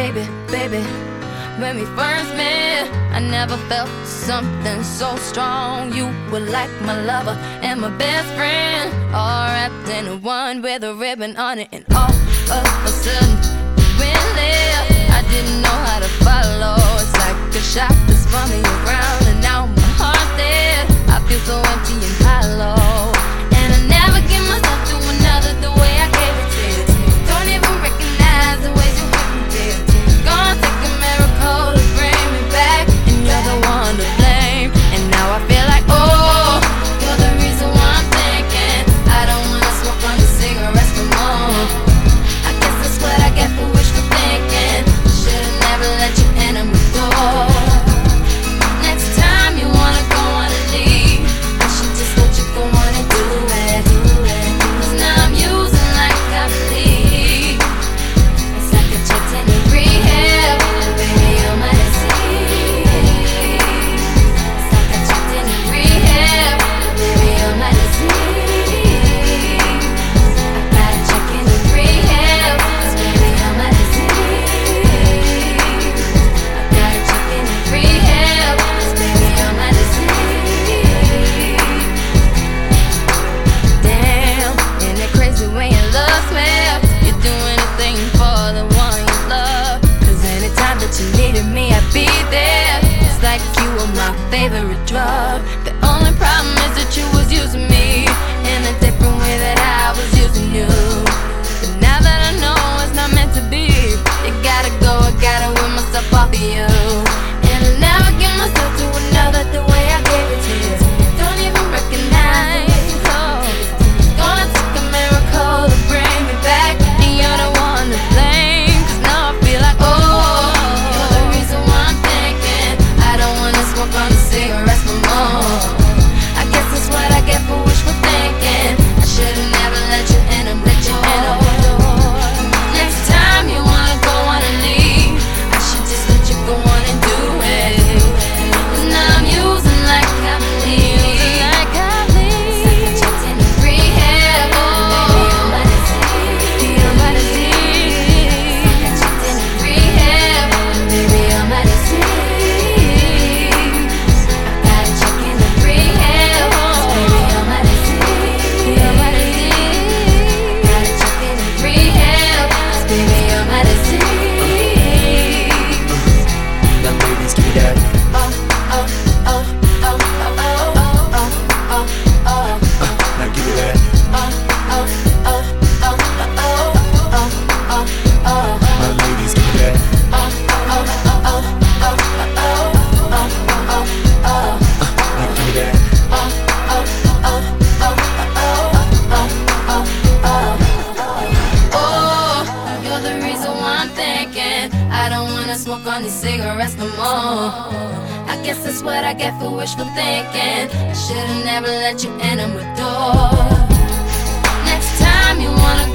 baby, baby. When we first met, I never felt something so strong. You were like my lover and my best friend, all wrapped in one with a ribbon on it. And all of a sudden, you went left. I didn't know how to follow. It's like a shot that's spun me around, and now my heart's dead. I feel so empty and hollow, and I never give myself to another the way I gave it to you. Don't even recognize the ways you hurt me, dear. Gonna take a miracle to bring me back, and you're the one to blame. And now I feel like, oh, you're the reason why I'm thinking I don't wanna smoke on the cigarettes no more. I guess that's what I get for wishful thinking. Should've never let you in on my door. Next time you wanna go on a leave, I should just let you go on and do it. 'Cause now I'm using like I believe. It's like a checked in a rehab, and baby, you're my disease. It's like I checked in a rehab, and baby, you're my disease. I gotta check in a rehab, 'cause baby, you're my disease. I gotta check in a rehab, 'cause baby, you're my disease. Damn, ain't it crazy when your love smell? You do anything for the one you love. 'Cause anytime that you needed me, I'd be there. It's like you were my favorite drug. The only problem is that you was using me in a different way that I was using you. But now that I know it's not meant to be, you gotta go, I gotta win myself off of you. And I never give myself to another the way I gave it to you. Don't even recognize. Gonna take a miracle to bring me back, and you're the one to blame. 'Cause now I feel like, oh, you're the reason why I'm thinking I don't wanna smoke on the cigarettes no more. I guess that's what I get for wishful thinking. I should've never let you in on my door. Next time you wanna go on and leave, I should just let you go on and do it. 'Cause now I'm using like I believe. It's like I checked in a rehab, oh, baby, you're my disease. You're my disease. I checked in a rehab, baby, you're my disease. I gotta check in a rehab, 'cause baby, you're my disease. You're my disease. Gotta check in a rehab, 'cause baby, you're my disease. Now ladies, give me that. Oh, oh, oh, oh, oh, oh, oh, oh, oh, oh. Now give me that. Now ladies, give me that. Now give me that. Oh, you're the reason why I'm thinking I don't wanna smoke on these cigarettes no more. I guess that's what I get for wishful thinking. I should've never let you in on my door. Next time you wanna